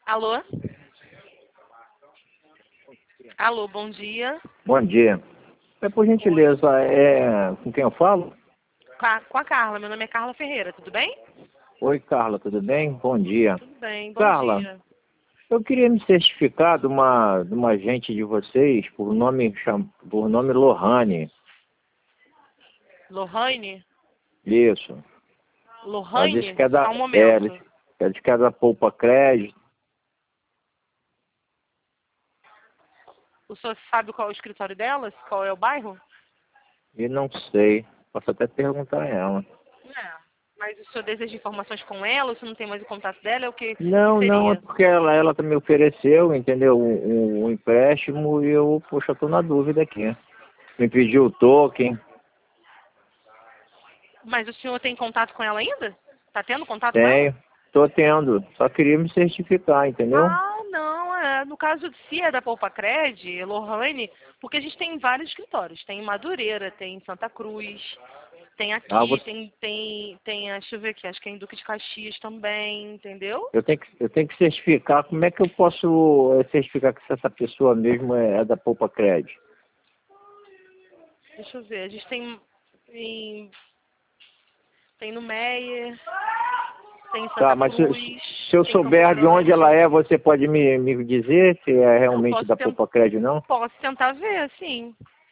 Alô? Alô, bom dia. Bom dia. Por gentileza, com quem eu falo? Com a Carla. Meu nome é Carla Ferreira, tudo bem? Oi, Carla, tudo bem? Bom dia. Tudo bem, bom Carla, dia. eu queria me certificar de uma agente de vocês por nome Lohane. Lohane? Isso. Ela disse Lohane? que é Só da, um momento. ela disse que é da Poupa Crédito. O senhor sabe qual é o escritório delas? Qual é o bairro? E não sei. Posso até perguntar a ela. É. Mas o senhor deseja informações com ela? O senhor não tem mais o contato dela? É o que Não, não, é seria? porque ela me ofereceu, entendeu, um empréstimo e eu, poxa, estou na dúvida aqui. Me pediu o token. Mas o senhor tem contato com ela ainda? Tá tendo contato com ela? Tenho, tô tendo. Só queria me certificar, entendeu? Ah, não, no caso, se é da Poupa Cred, Lohane, porque a gente tem vários escritórios. Tem em Madureira, tem em Santa Cruz, tem Ah, aqui, deixa eu ver aqui, acho que é em Duque de Caxias também, entendeu? eu tenho que certificar. Como é que eu posso certificar que essa pessoa mesmo é da Poupa Cred? Deixa eu ver, a gente em- tem no Meier, tem em Tá, Santa mas se, Cruz, se eu tem em souber Campo de onde ela Grande. é, você pode me dizer se é Eu realmente da Poupa Cred ou não? posso tentar ver, sim.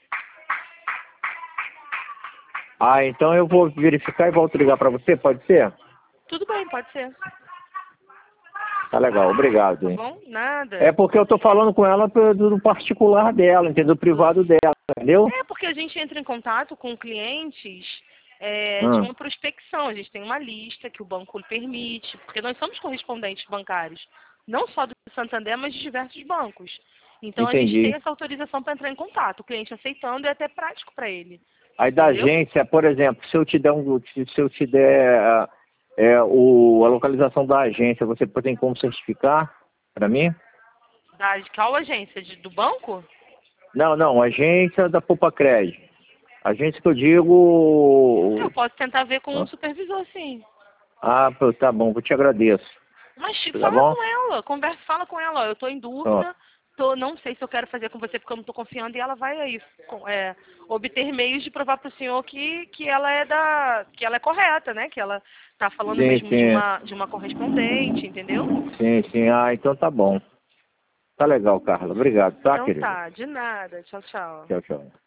Ah, então eu vou verificar e volto ligar para você, pode ser? Tudo bem, pode ser. Tá legal, obrigado, Tá hein? bom? É Nada. porque eu tô falando com ela do particular dela, entendeu? Do privado dela, entendeu? É, porque a gente entra em contato com clientes de Hum, uma prospecção. A gente tem uma lista que o banco permite, porque nós somos correspondentes bancários, não só do Santander, mas de diversos bancos. Então a gente tem entendi. essa autorização para entrar em contato. O cliente aceitando é até prático para ele. Aí da Entendeu? agência, por exemplo, se eu te der a localização da agência, você tem como certificar para mim? De qual agência? Do banco? Não, não, agência da Poupa Cred. Agência que eu Eu digo. posso tentar ver com um supervisor, sim. Ah, pô, tá bom, eu te agradeço. Mas Tá fala bom? com ela, conversa, fala com ela. Ó, eu estou em Ó, dúvida, não sei se eu quero fazer com você porque eu não estou confiando e ela vai aí obter meios de provar para o senhor que ela que ela é correta, né? Que ela está falando sim, mesmo sim, de uma correspondente, entendeu? sim, sim. Ah, então tá bom. Tá legal, Carla. Obrigado, tá, Então querida? tá, de nada. Tchau, tchau. Tchau, tchau.